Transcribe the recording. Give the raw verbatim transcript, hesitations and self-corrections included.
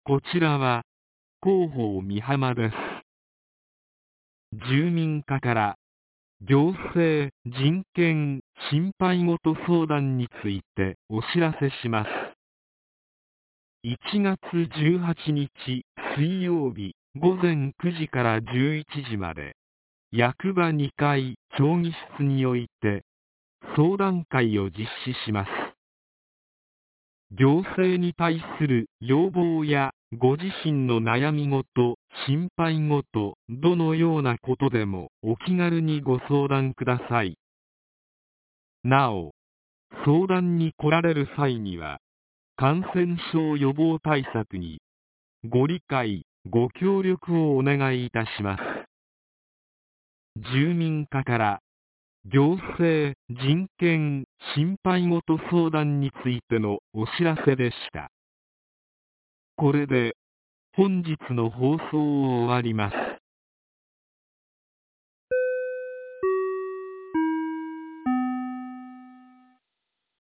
こちらは広報美浜です。住民課から行政人権心配事相談についてお知らせします。いちがつじゅうはちにち水曜日ごぜんくじからじゅういちじまで、役場にかい協議室において相談会を実施します。行政に対する要望やご自身の悩み事、心配事、どのようなことでもお気軽にご相談ください。なお、相談に来られる際には、感染症予防対策にご理解、ご協力をお願いいたします。住民課から行政人権心配事相談についてのお知らせでした。これで本日の放送を終わります。